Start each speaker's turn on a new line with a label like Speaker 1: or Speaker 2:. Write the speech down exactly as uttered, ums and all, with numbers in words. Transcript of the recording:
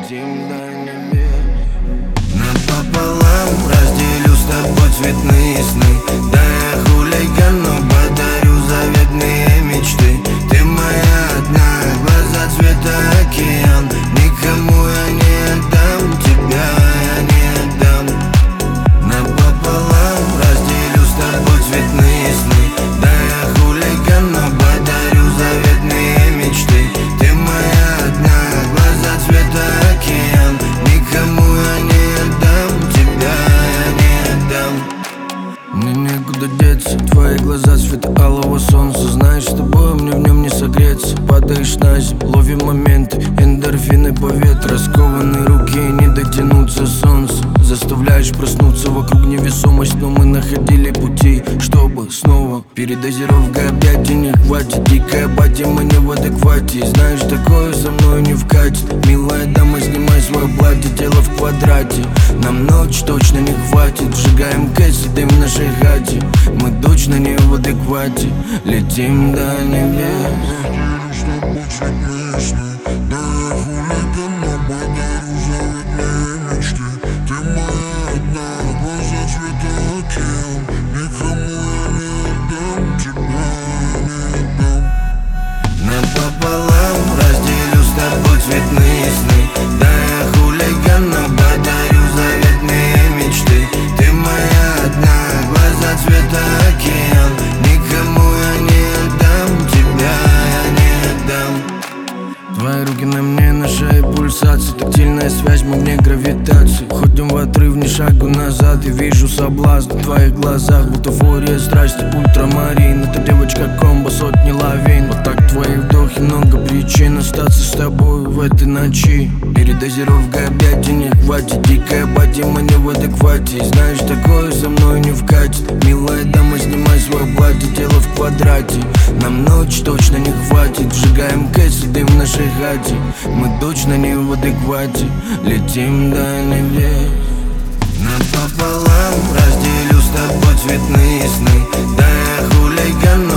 Speaker 1: летим до небес. Напополам разделю с тобой цветные сны. Да, я хулиган, но подарю заветные мечты. Ты моя одна, глаза цвета океан. Никому я не отдам, тебя я не отдам. Напополам разделю с тобой цветные сны. Да, я хулиган, но подарю заветные мечты. Ты моя одна, глаза цвета океан. Никому я не отдам, тебя я не отдам. Мне некуда деться, твои глаза цвета алого солнца. Знаешь, с тобой мне в нем не согреться. Падаешь на землю, ловим моменты, эндорфины по ветру. Раскованные руки, не дотянуться солнца. Заставляешь проснуться, вокруг невесомость. Но мы находили пути, чтобы снова. Передозировка объятий не хватит. Дикая батя, мы не в адеквате. Знаешь, такое со мной не вкатит. Милая дама, снимай свое платье, тело в квадрате. Нам ночь точно не хватит. Сжигаем кэс, сидим в нашей хате. Мы точно не в адеквате. Летим до небес. Напополам разделю с тобой цветные сны. Да, я хулиган, но подарю заветные мечты. Ты моя одна, глаза цвета океан. Никому я не отдам, тебя я не отдам. Твои руки на мне, на шее пульсация. Тактильная связь, магнит гравитации. Ходим в отрыв, ни шагу назад. Я вижу соблазн в твоих глазах. Бутафория страсти, ультрамарин. Эта девочка комбо, сотни лавин. Вот так твои вдохи, много причин остаться с тобой в этой ночи. Передозировка объятий не хватит. Дикая батя, мы не в адеквате. Знаешь, такое со мной не вкатит. Милая дама, снимай свое платье, тело в квадрате. Нам ночь точно не хватит. Сжигаем кэс, сидим в нашей хате. Мы точно не в адеквате. Летим до небес. Напополам разделю с тобой цветные сны. Да, я хулиган, но